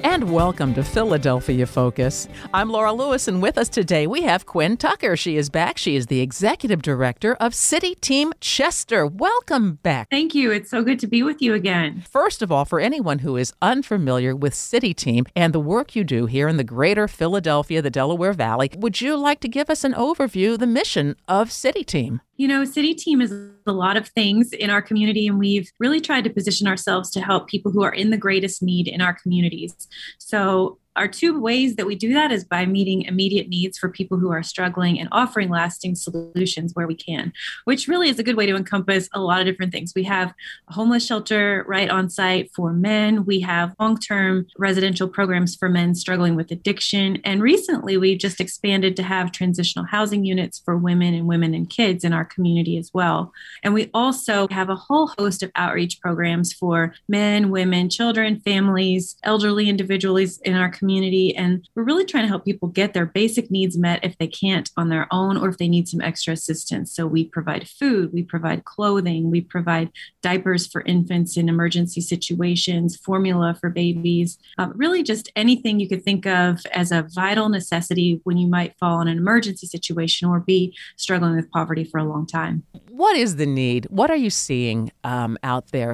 And welcome to Philadelphia Focus. I'm Laura Lewis, and with us today we have Quinn Tucker. She is back. She is the Executive Director of City Team Chester. Welcome back. Thank you. It's so good to be with you again. First of all, for anyone who is unfamiliar with City Team and the work you do here in the greater Philadelphia, the Delaware Valley, would you like to give us an overview of the mission of City Team? You know, City Team is a lot of things in our community, and we've really tried to position ourselves to help people who are in the greatest need in our communities. So our two ways that we do that is by meeting immediate needs for people who are struggling and offering lasting solutions where we can, which really is a good way to encompass a lot of different things. We have a homeless shelter right on site for men. We have long-term residential programs for men struggling with addiction. And recently, we've just expanded to have transitional housing units for women and kids in our community as well. And we also have a whole host of outreach programs for men, women, children, families, elderly individuals in our community. And we're really trying to help people get their basic needs met if they can't on their own or if they need some extra assistance. So we provide food, we provide clothing, we provide diapers for infants in emergency situations, formula for babies, really just anything you could think of as a vital necessity when you might fall in an emergency situation or be struggling with poverty for a long time. What is the need? What are you seeing out there?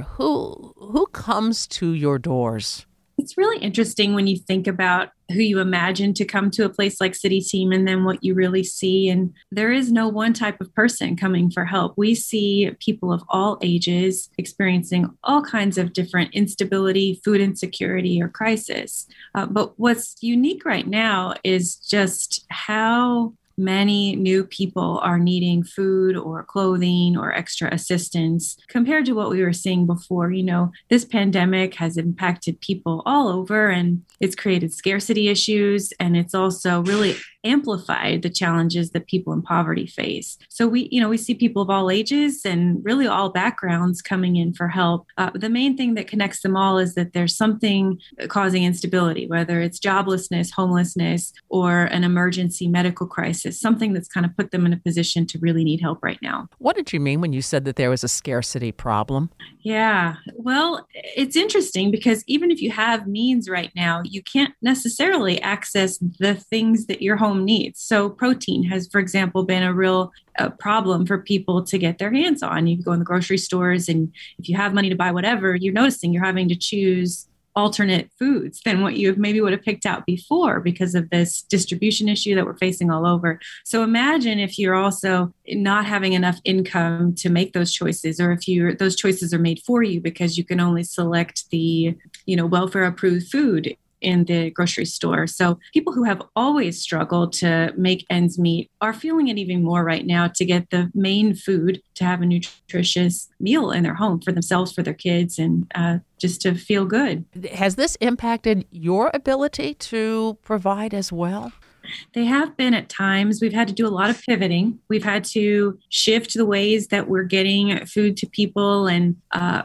Who comes to your doors? It's really interesting when you think about who you imagine to come to a place like City Team and then what you really see. And there is no one type of person coming for help. We see people of all ages experiencing all kinds of different instability, food insecurity, or crisis. But what's unique right now is just how many new people are needing food or clothing or extra assistance compared to what we were seeing before. You know, this pandemic has impacted people all over, and it's created scarcity issues, and it's also really amplified the challenges that people in poverty face. So we see people of all ages and really all backgrounds coming in for help. The main thing that connects them all is that there's something causing instability, whether it's joblessness, homelessness, or an emergency medical crisis, something that's kind of put them in a position to really need help right now. What did you mean when you said that there was a scarcity problem? Yeah, well, it's interesting because even if you have means right now, you can't necessarily access the things that your home needs. So protein has, for example, been a real problem for people to get their hands on. You go in the grocery stores, and if you have money to buy whatever, you're noticing you're having to choose alternate foods than what you maybe would have picked out before because of this distribution issue that we're facing all over. So imagine if you're also not having enough income to make those choices, or if those choices are made for you because you can only select the, welfare approved food in the grocery store. So people who have always struggled to make ends meet are feeling it even more right now to get the main food, to have a nutritious meal in their home for themselves, for their kids, and just to feel good. Has this impacted your ability to provide as well? They have been at times. We've had to do a lot of pivoting. We've had to shift the ways that we're getting food to people and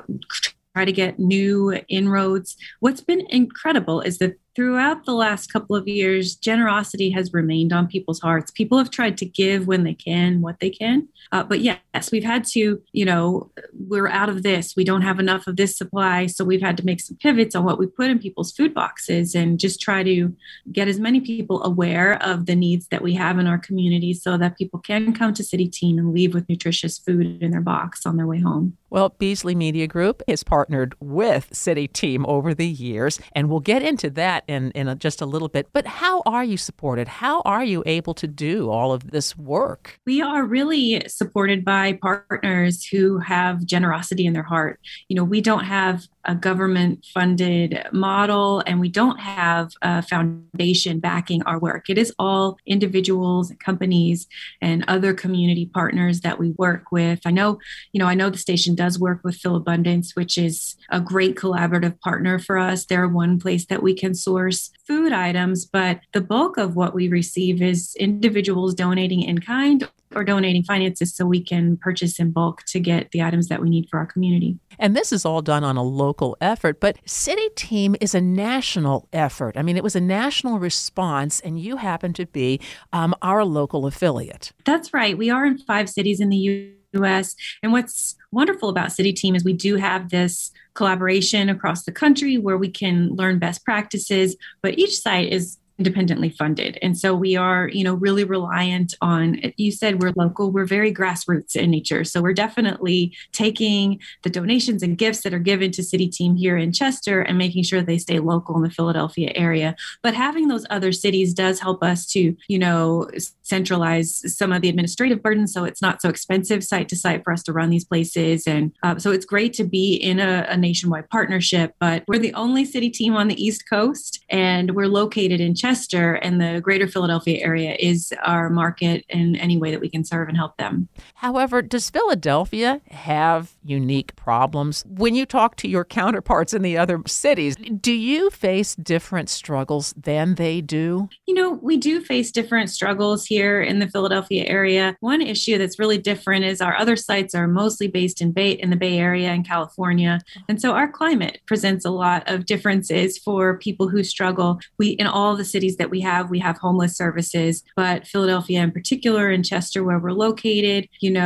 try to get new inroads. What's been incredible is that throughout the last couple of years, generosity has remained on people's hearts. People have tried to give when they can, what they can. But yes, we've had to, we're out of this. We don't have enough of this supply. So we've had to make some pivots on what we put in people's food boxes and just try to get as many people aware of the needs that we have in our community so that people can come to City Team and leave with nutritious food in their box on their way home. Well, Beasley Media Group has partnered with City Team over the years, and we'll get into that in just a little bit. But how are you supported? How are you able to do all of this work? We are really supported by partners who have generosity in their heart. We don't have a government-funded model, and we don't have a foundation backing our work. It is all individuals, companies, and other community partners that we work with. I know the station does work with Philabundance, which is a great collaborative partner for us. They're one place that we can source food items, but the bulk of what we receive is individuals donating in kind or donating finances so we can purchase in bulk to get the items that we need for our community. And this is all done on a local effort, but City Team is a national effort. I mean, it was a national response, and you happen to be our local affiliate. That's right. We are in 5 cities in the U.S. And what's wonderful about City Team is we do have this collaboration across the country where we can learn best practices, but each site is independently funded. And so we are, really reliant on, you said we're local, we're very grassroots in nature. So we're definitely taking the donations and gifts that are given to City Team here in Chester and making sure they stay local in the Philadelphia area. But having those other cities does help us to, centralize some of the administrative burden. So it's not so expensive site to site for us to run these places. And so it's great to be in a nationwide partnership, but we're the only City Team on the East Coast, and we're located in Chester, and the greater Philadelphia area is our market in any way that we can serve and help them. However, does Philadelphia have unique problems? When you talk to your counterparts in the other cities, do you face different struggles than they do? We do face different struggles here in the Philadelphia area. One issue that's really different is our other sites are mostly based in the Bay Area in California. And so our climate presents a lot of differences for people who struggle. In all the cities that we have homeless services, but Philadelphia in particular, in Chester where we're located,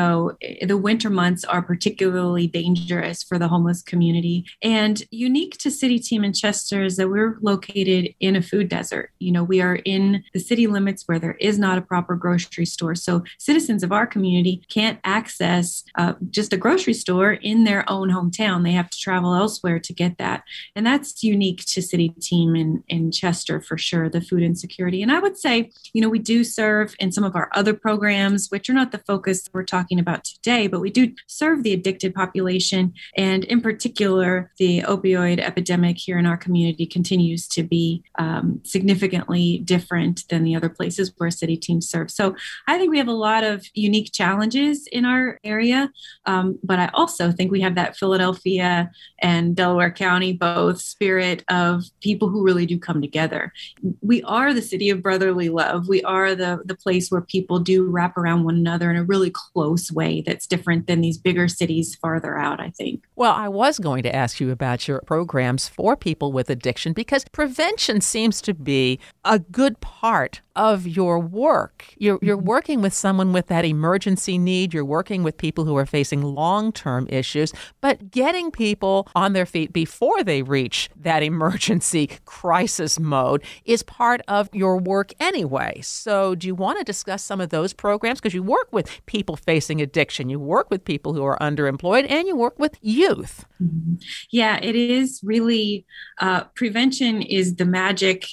the winter months are particularly dangerous for the homeless community. And unique to City Team in Chester is that we're located in a food desert. We are in the city limits where there is not a proper grocery store. So citizens of our community can't access just a grocery store in their own hometown. They have to travel elsewhere to get that. And that's unique to City Team in Chester for sure, the food insecurity. And I would say, we do serve in some of our other programs, which are not the focus we're talking about today, but we do serve the addicted population. And in particular, the opioid epidemic here in our community continues to be significantly different than the other places where City Teams serve. So I think we have a lot of unique challenges in our area, but I also think we have that Philadelphia and Delaware County both spirit of people who really do come together. We are the city of brotherly love. We are the place where people do wrap around one another in a really close way that's different than these bigger cities farther out, I think. Well, I was going to ask you about your programs for people with addiction, because prevention seems to be a good part of your work. You're working with someone with that emergency need. You're working with people who are facing long-term issues, but getting people on their feet before they reach that emergency crisis mode is part of your work anyway. So do you want to discuss some of those programs? Because you work with people facing addiction, you work with people who are underemployed, and you work with youth. Mm-hmm. Yeah, it is really, prevention is the magic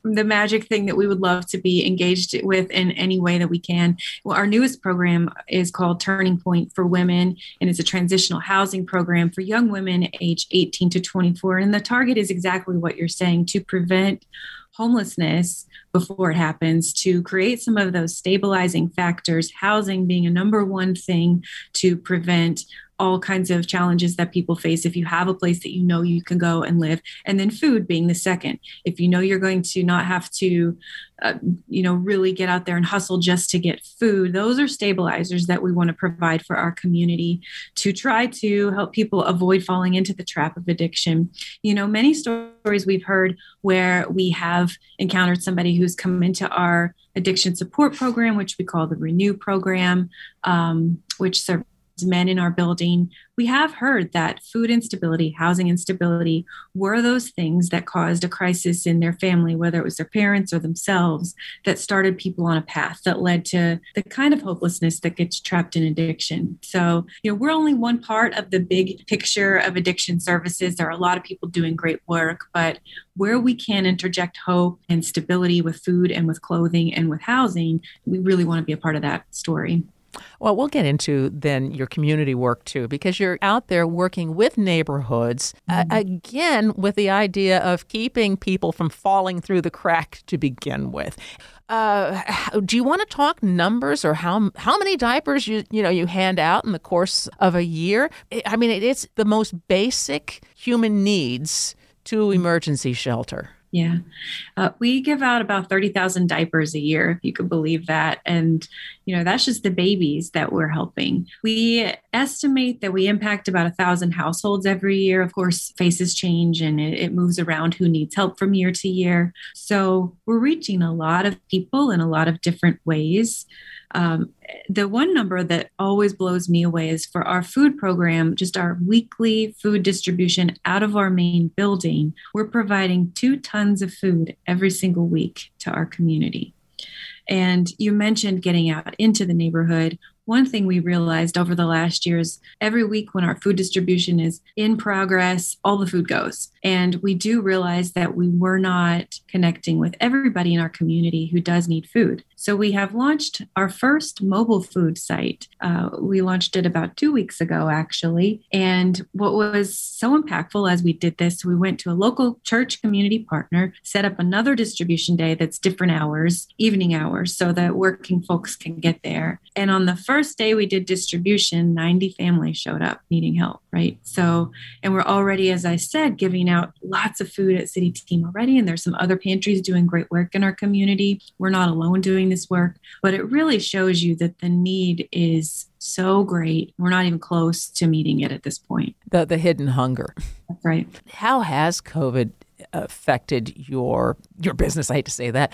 thing that we would love to be engaged with in any way that we can. Well, our newest program is called Turning Point for Women, and it's a transitional housing program for young women aged 18 to 24. And the target is exactly what you're saying, to prevent homelessness before it happens, to create some of those stabilizing factors, housing being a number one thing to prevent all kinds of challenges that people face if you have a place that you can go and live. And then food being the second. If you're going to not have to, really get out there and hustle just to get food, those are stabilizers that we want to provide for our community to try to help people avoid falling into the trap of addiction. Many stories we've heard where we have encountered somebody who's come into our addiction support program, which we call the Renew program, which serves men in our building. We have heard that food instability, housing instability were those things that caused a crisis in their family, whether it was their parents or themselves, that started people on a path that led to the kind of hopelessness that gets trapped in addiction. So, we're only one part of the big picture of addiction services. There are a lot of people doing great work, but where we can interject hope and stability with food and with clothing and with housing, we really want to be a part of that story. Well, we'll get into then your community work too, because you're out there working with neighborhoods, again, with the idea of keeping people from falling through the crack to begin with. Do you want to talk numbers, or how many diapers you hand out in the course of a year? I mean, it's the most basic human needs to emergency shelter. Yeah. We give out about 30,000 diapers a year, if you could believe that. And, that's just the babies that we're helping. We estimate that we impact about 1,000 households every year. Of course, faces change and it moves around who needs help from year to year. So we're reaching a lot of people in a lot of different ways. The one number that always blows me away is for our food program, just our weekly food distribution out of our main building. We're providing 2 tons of food every single week to our community. And you mentioned getting out into the neighborhood. One thing we realized over the last year is every week when our food distribution is in progress, all the food goes. And we do realize that we were not connecting with everybody in our community who does need food. So we have launched our first mobile food site. We launched it about 2 weeks ago, actually. And what was so impactful as we did this, we went to a local church community partner, set up another distribution day that's different hours, evening hours, so that working folks can get there. And on the first day we did distribution, 90 families showed up needing help, right? So, and we're already, as I said, giving out lots of food at City Team already. And there's some other pantries doing great work in our community. We're not alone doing this work, but it really shows you that the need is so great. We're not even close to meeting it at this point. The hidden hunger. That's right. How has COVID affected your business? I hate to say that.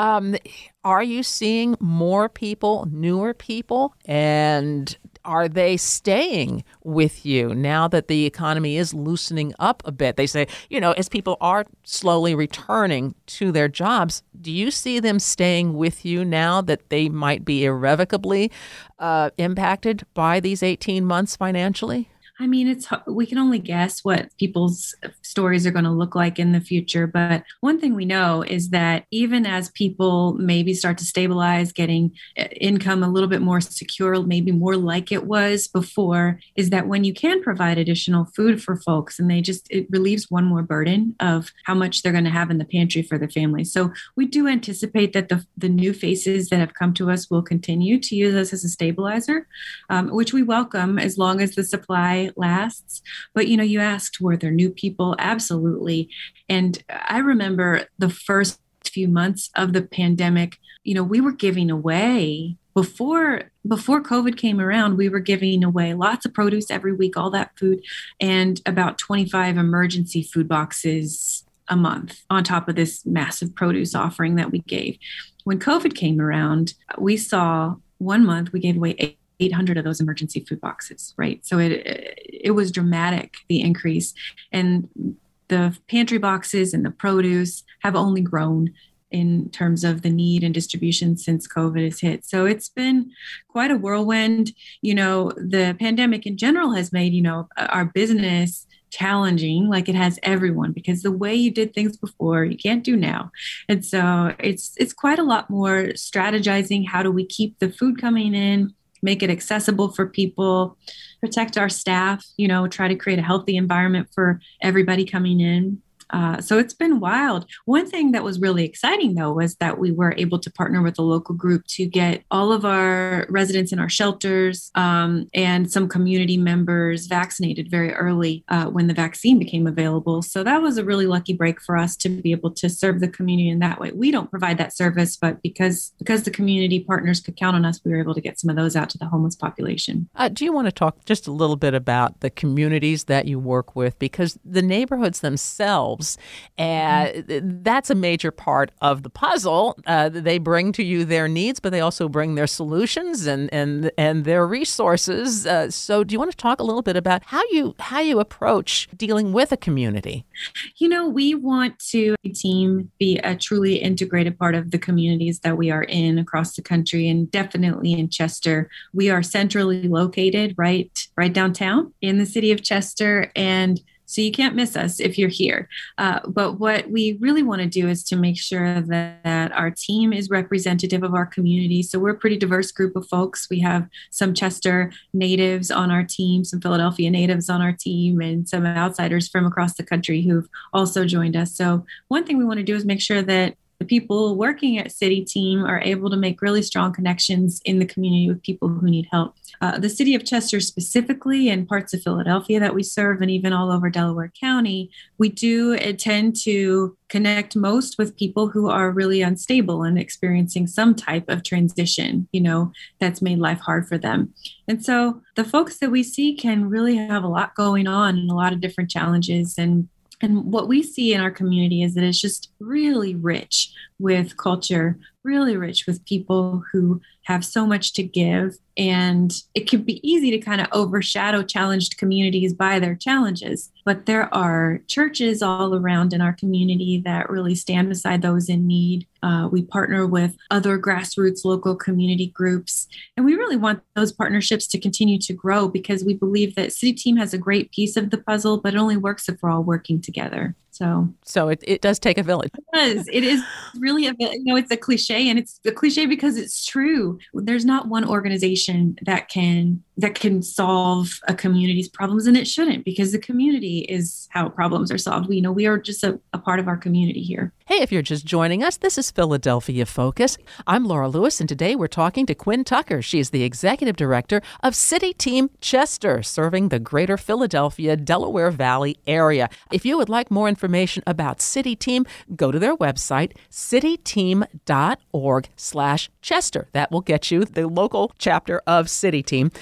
Are you seeing more people, newer people, and are they staying with you now that the economy is loosening up a bit? They say, as people are slowly returning to their jobs, do you see them staying with you now that they might be irrevocably impacted by these 18 months financially? I mean, we can only guess what people's stories are going to look like in the future. But one thing we know is that even as people maybe start to stabilize, getting income a little bit more secure, maybe more like it was before, is that when you can provide additional food for folks and it relieves one more burden of how much they're going to have in the pantry for their family. So we do anticipate that the new faces that have come to us will continue to use us as a stabilizer, which we welcome as long as the supply lasts. But, you asked, were there new people? Absolutely. And I remember the first few months of the pandemic, we were giving away before COVID came around, we were giving away lots of produce every week, all that food, and about 25 emergency food boxes a month on top of this massive produce offering that we gave. When COVID came around, we saw one month we gave away 800 of those emergency food boxes, right? So it was dramatic, the increase. And the pantry boxes and the produce have only grown in terms of the need and distribution since COVID has hit. So it's been quite a whirlwind. The pandemic in general has made, our business challenging like it has everyone, because the way you did things before, you can't do now. And so it's quite a lot more strategizing. How do we keep the food coming in, make it accessible for people, protect our staff, try to create a healthy environment for everybody coming in. So it's been wild. One thing that was really exciting, though, was that we were able to partner with a local group to get all of our residents in our shelters and some community members vaccinated very early when the vaccine became available. So that was a really lucky break for us to be able to serve the community in that way. We don't provide that service, but because the community partners could count on us, we were able to get some of those out to the homeless population. Do you want to talk just a little bit about the communities that you work with? Because the neighborhoods themselves, that's a major part of the puzzle. They bring to you their needs, but they also bring their solutions and their resources. So do you want to talk a little bit about how you approach dealing with a community? We want to be a truly integrated part of the communities that we are in across the country, and definitely in Chester. We are centrally located right downtown in the city of Chester, and so you can't miss us if you're here. But what we really want to do is to make sure that our team is representative of our community. So we're a pretty diverse group of folks. We have some Chester natives on our team, some Philadelphia natives on our team, and some outsiders from across the country who've also joined us. So one thing we want to do is make sure that the people working at City Team are able to make really strong connections in the community with people who need help. The city of Chester specifically, and parts of Philadelphia that we serve, and even all over Delaware County, we do tend to connect most with people who are really unstable and experiencing some type of transition, that's made life hard for them. And so the folks that we see can really have a lot going on and a lot of different challenges. And what we see in our community is that it's just really rich with culture, really rich with people who have so much to give. And it can be easy to kind of overshadow challenged communities by their challenges. But there are churches all around in our community that really stand beside those in need. We partner with other grassroots local community groups. And we really want those partnerships to continue to grow because we believe that City Team has a great piece of the puzzle, but it only works if we're all working together. So it does take a village. It does. It is really it's a cliche, and it's a cliche because it's true. There's not one organization that can solve a community's problems, and it shouldn't, because the community is how problems are solved. We are just a part of our community here. Hey, if you're just joining us, this is Philadelphia Focus. I'm Laura Lewis, and today we're talking to Quinn Tucker. She is the Executive Director of City Team Chester, serving the greater Philadelphia, Delaware Valley area. If you would like more information about City Team, go to their website, cityteam.org/Chester. That will get you the local chapter of City Team,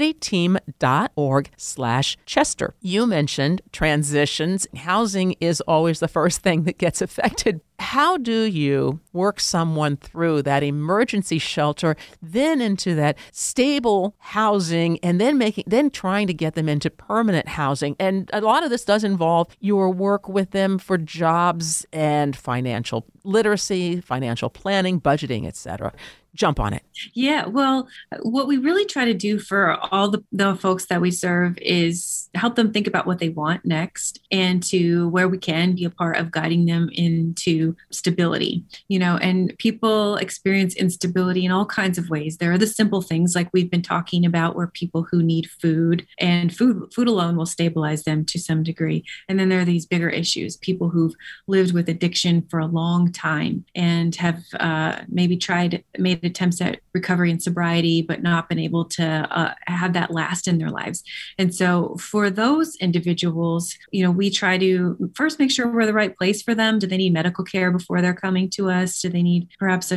cityteam.org/Chester. You mentioned transitions. Housing is always the first thing that gets affected. How do you work someone through that emergency shelter, then into that stable housing, and then trying to get them into permanent housing? And a lot of this does involve your work with them for jobs and financial literacy, financial planning, budgeting, etc. Jump on it. Yeah, well, what we really try to do for all the folks that we serve is help them think about what they want next, and to where we can be a part of guiding them into stability. And people experience instability in all kinds of ways. There are the simple things like we've been talking about, where people who need food, and food alone will stabilize them to some degree. And then there are these bigger issues, people who've lived with addiction for a long time and have made attempts at recovery and sobriety, but not been able to have that last in their lives. And so for those individuals, we try to first make sure we're the right place for them. Do they need medical care before they're coming to us? Do they need perhaps a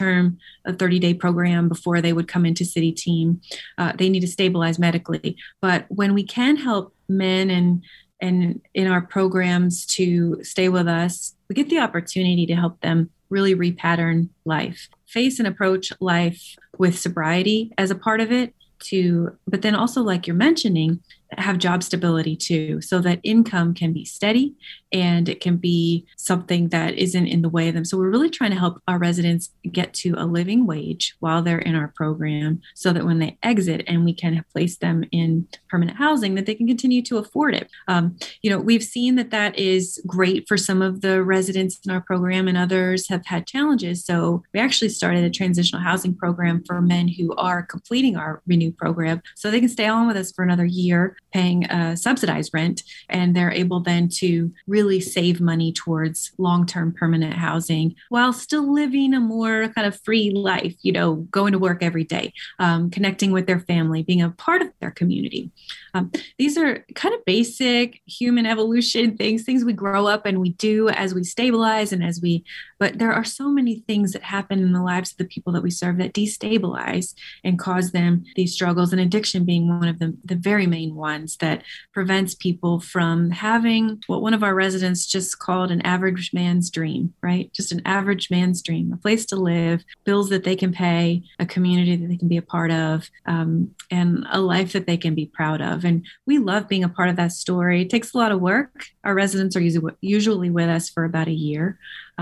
30-day program before they would come into City Team? They need to stabilize medically. But when we can help men and in our programs to stay with us, we get the opportunity to help them really repattern life, face and approach life with sobriety as a part of it, but then also, like you're mentioning, have job stability too, so that income can be steady and it can be something that isn't in the way of them. So we're really trying to help our residents get to a living wage while they're in our program, so that when they exit and we can place them in permanent housing, that they can continue to afford it. We've seen that is great for some of the residents in our program, and others have had challenges. So we actually started a transitional housing program for men who are completing our Renew program, so they can stay on with us for another year, paying subsidized rent, and they're able then to really save money towards long-term permanent housing while still living a more kind of free life, going to work every day, connecting with their family, being a part of their community. These are kind of basic human evolution things we grow up and we do as we stabilize but there are so many things that happen in the lives of the people that we serve that destabilize and cause them these struggles, and addiction being one of the very main ones that prevents people from having what one of our residents just called an average man's dream, right? Just an average man's dream, a place to live, bills that they can pay, a community that they can be a part of, and a life that they can be proud of. And we love being a part of that story. It takes a lot of work. Our residents are usually with us for about a year.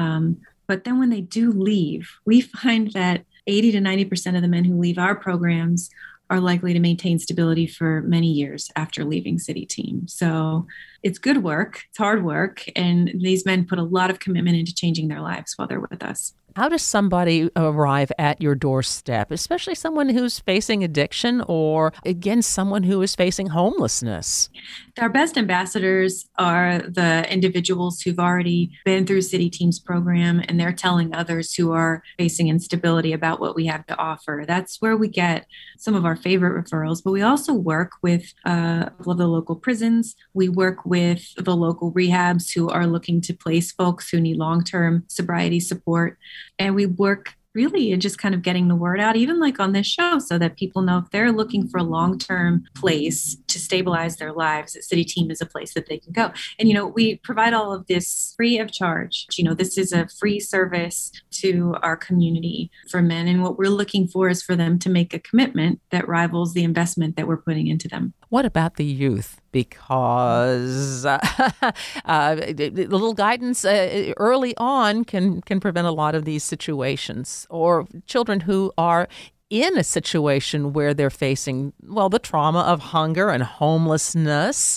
But then when they do leave, we find that 80 to 90% of the men who leave our programs are likely to maintain stability for many years after leaving City Team. So it's good work, it's hard work, and these men put a lot of commitment into changing their lives while they're with us. How does somebody arrive at your doorstep, especially someone who's facing addiction or, again, someone who is facing homelessness? Our best ambassadors are the individuals who've already been through City Team's program, and they're telling others who are facing instability about what we have to offer. That's where we get some of our favorite referrals, but we also work with the local prisons. We work with the local rehabs who are looking to place folks who need long-term sobriety support. And we work really just kind of getting the word out, even like on this show, so that people know if they're looking for a long-term place to stabilize their lives, that City Team is a place that they can go. And, we provide all of this free of charge. This is a free service to our community for men. And what we're looking for is for them to make a commitment that rivals the investment that we're putting into them. What about the youth? Because a little guidance early on can prevent a lot of these situations, or children who are in a situation where they're facing, the trauma of hunger and homelessness.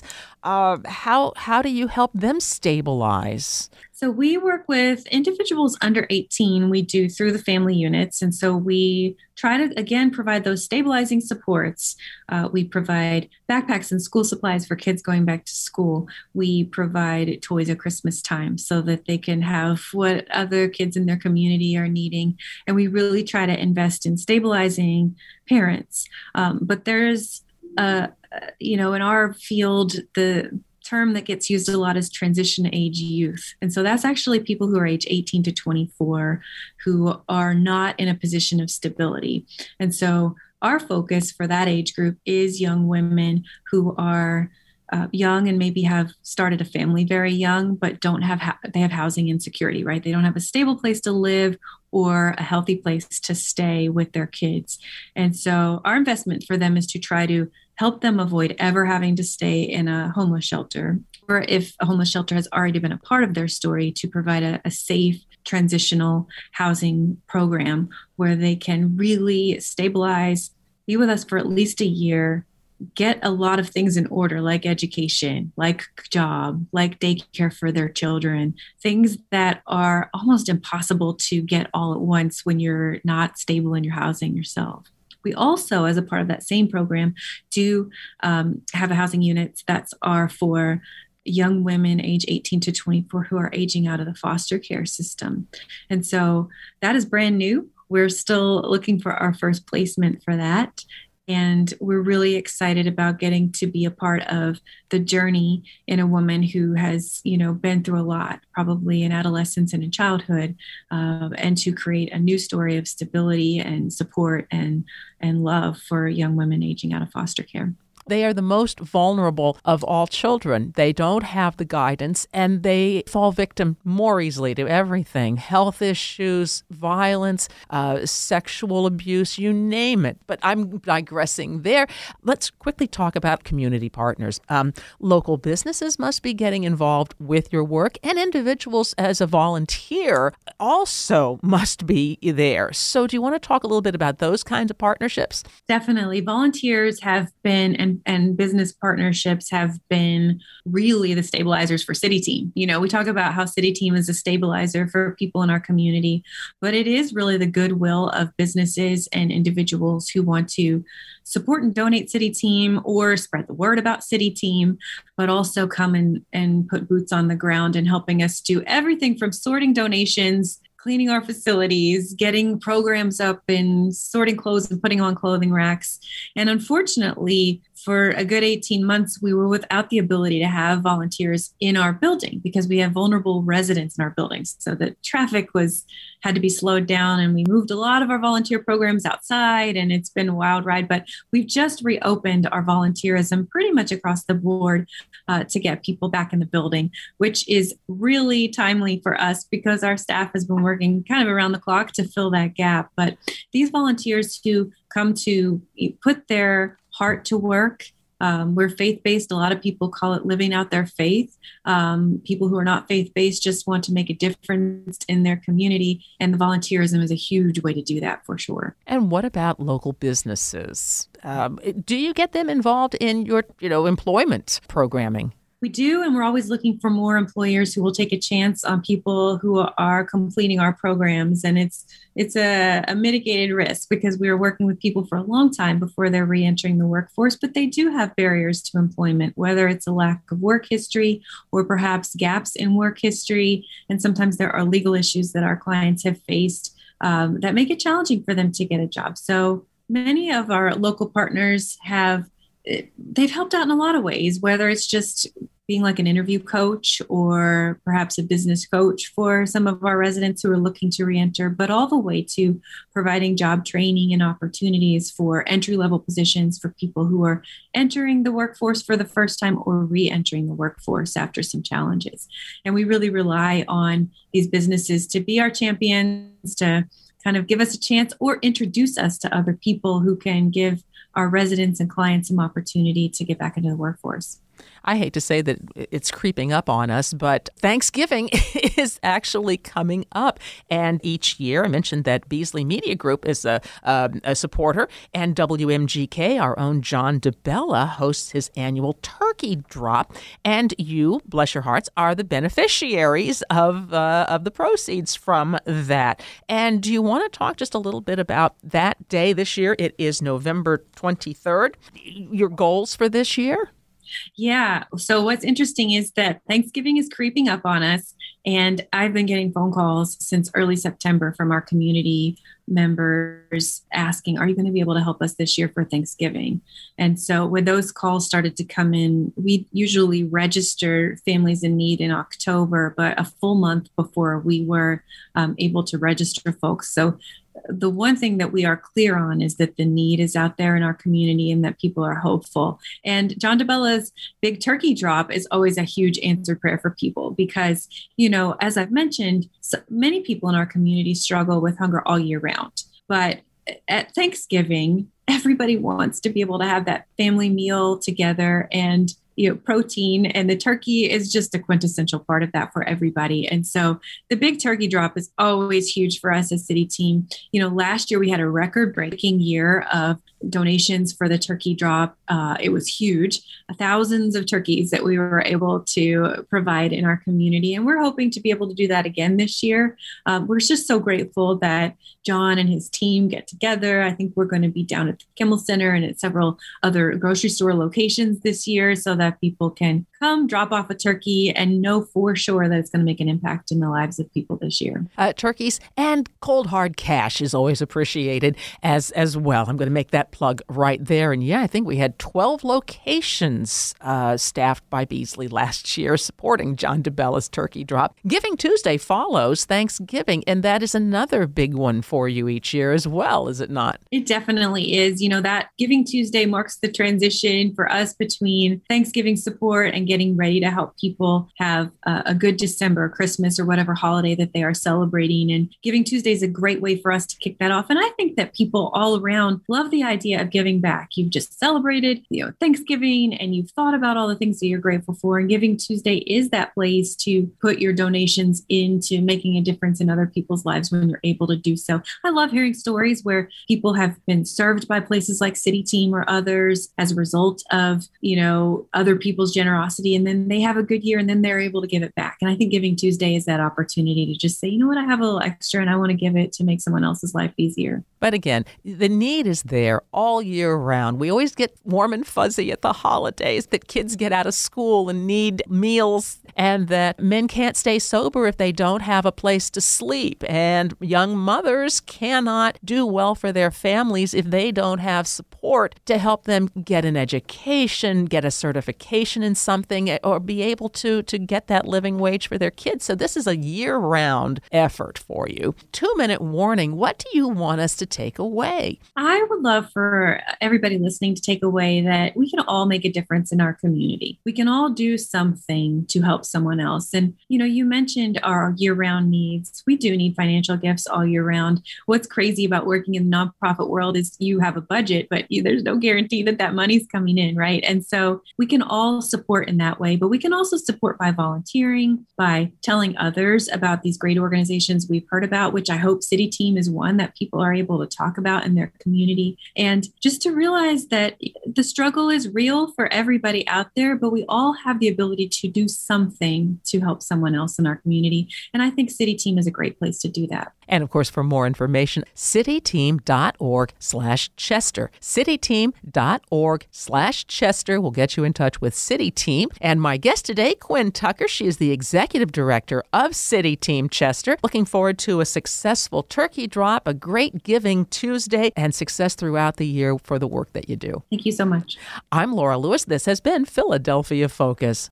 How do you help them stabilize? So we work with individuals under 18. We do through the family units. And so we try to, again, provide those stabilizing supports. We provide backpacks and school supplies for kids going back to school. We provide toys at Christmas time so that they can have what other kids in their community are needing. And we really try to invest in stabilizing parents. But there's, in our field, the term that gets used a lot is transition age youth. And so that's actually people who are age 18 to 24 who are not in a position of stability. And so our focus for that age group is young women who are young and maybe have started a family very young, but they have housing insecurity, right? They don't have a stable place to live or a healthy place to stay with their kids. And so our investment for them is to try to help them avoid ever having to stay in a homeless shelter, or if a homeless shelter has already been a part of their story, to provide a safe transitional housing program where they can really stabilize, be with us for at least a year, get a lot of things in order, like education, like job, like daycare for their children, things that are almost impossible to get all at once when you're not stable in your housing yourself. We also, as a part of that same program, do have a housing units that are for young women age 18 to 24 who are aging out of the foster care system. And so that is brand new. We're still looking for our first placement for that. And we're really excited about getting to be a part of the journey in a woman who has, been through a lot, probably in adolescence and in childhood, and to create a new story of stability and support and love for young women aging out of foster care. They are the most vulnerable of all children. They don't have the guidance, and they fall victim more easily to everything: health issues, violence, sexual abuse, you name it. But I'm digressing there. Let's quickly talk about community partners. Local businesses must be getting involved with your work, and individuals as a volunteer also must be there. So do you want to talk a little bit about those kinds of partnerships? Definitely. Volunteers have been, and business partnerships have been really the stabilizers for City Team. We talk about how City Team is a stabilizer for people in our community, but it is really the goodwill of businesses and individuals who want to support and donate City Team or spread the word about City Team, but also come and put boots on the ground and helping us do everything from sorting donations, cleaning our facilities, getting programs up, and sorting clothes and putting on clothing racks. And unfortunately, for a good 18 months, we were without the ability to have volunteers in our building because we have vulnerable residents in our buildings. So the traffic had to be slowed down, and we moved a lot of our volunteer programs outside, and it's been a wild ride. But we've just reopened our volunteerism pretty much across the board to get people back in the building, which is really timely for us because our staff has been working kind of around the clock to fill that gap. But these volunteers who come to put their heart to work. We're faith-based. A lot of people call it living out their faith. People who are not faith-based just want to make a difference in their community, and the volunteerism is a huge way to do that for sure. And what about local businesses? Do you get them involved in your, employment programming? We do, and we're always looking for more employers who will take a chance on people who are completing our programs. And it's a mitigated risk because we are working with people for a long time before they're reentering the workforce, but they do have barriers to employment, whether it's a lack of work history or perhaps gaps in work history. And sometimes there are legal issues that our clients have faced that make it challenging for them to get a job. So many of our local partners they've helped out in a lot of ways, whether it's just being like an interview coach or perhaps a business coach for some of our residents who are looking to reenter, but all the way to providing job training and opportunities for entry-level positions for people who are entering the workforce for the first time or re-entering the workforce after some challenges. And we really rely on these businesses to be our champions, to kind of give us a chance or introduce us to other people who can give our residents and clients some opportunity to get back into the workforce. I hate to say that it's creeping up on us, but Thanksgiving is actually coming up. And each year, I mentioned that Beasley Media Group is a supporter, and WMGK, our own John DeBella, hosts his annual turkey drop. And you, bless your hearts, are the beneficiaries of the proceeds from that. And do you want to talk just a little bit about that day this year? It is November 23rd. Your goals for this year? Yeah. So what's interesting is that Thanksgiving is creeping up on us. And I've been getting phone calls since early September from our community members asking, are you going to be able to help us this year for Thanksgiving? And so when those calls started to come in, we usually register families in need in October, but a full month before we were able to register folks. So the one thing that we are clear on is that the need is out there in our community and that people are hopeful. And John DeBella's big turkey drop is always a huge answered prayer for people because, you know, as I've mentioned, so many people in our community struggle with hunger all year round. But at Thanksgiving, everybody wants to be able to have that family meal together and protein, and the turkey is just a quintessential part of that for everybody. And so the big turkey drop is always huge for us as City Team. Last year we had a record-breaking year of donations for the turkey drop. It was huge, thousands of turkeys that we were able to provide in our community. And we're hoping to be able to do that again this year. We're just so grateful that John and his team get together. I think we're going to be down at the Kimmel Center and at several other grocery store locations this year so that people can come drop off a turkey and know for sure that it's going to make an impact in the lives of people this year. Turkeys and cold hard cash is always appreciated as well. I'm going to make that plug right there. And yeah, I think we had 12 locations staffed by Beasley last year supporting John DeBella's turkey drop. Giving Tuesday follows Thanksgiving, and that is another big one for you each year as well, is it not? It definitely is. That Giving Tuesday marks the transition for us between Thanksgiving support and getting ready to help people have a good December, Christmas, or whatever holiday that they are celebrating. And Giving Tuesday is a great way for us to kick that off. And I think that people all around love the idea of giving back. You've just celebrated, Thanksgiving, and you've thought about all the things that you're grateful for. And Giving Tuesday is that place to put your donations into making a difference in other people's lives when you're able to do so. I love hearing stories where people have been served by places like City Team or others as a result of, other people's generosity. And then they have a good year and then they're able to give it back. And I think Giving Tuesday is that opportunity to just say, you know what, I have a little extra and I want to give it to make someone else's life easier. But again, the need is there all year round. We always get warm and fuzzy at the holidays that kids get out of school and need meals, and that men can't stay sober if they don't have a place to sleep. And young mothers cannot do well for their families if they don't have support to help them get an education, get a certification in something, or be able to get that living wage for their kids. So this is a year-round effort for you. 2-minute warning. What do you want us to take away? I would love for everybody listening to take away that we can all make a difference in our community. We can all do something to help someone else. And, you mentioned our year-round needs. We do need financial gifts all year round. What's crazy about working in the nonprofit world is you have a budget, but there's no guarantee that money's coming in, right? And so we can all support in that way, but we can also support by volunteering, by telling others about these great organizations we've heard about, which I hope City Team is one that people are able to talk about in their community. And just to realize that the struggle is real for everybody out there, but we all have the ability to do something to help someone else in our community. And I think City Team is a great place to do that. And of course, for more information, cityteam.org/Chester. Cityteam.org/Chester will get you in touch with City Team. And my guest today, Quinn Tucker, she is the executive director of City Team Chester. Looking forward to a successful turkey drop, a great Giving Tuesday, and success throughout the year for the work that you do. Thank you so much. I'm Laura Lewis. This has been Philadelphia Focus.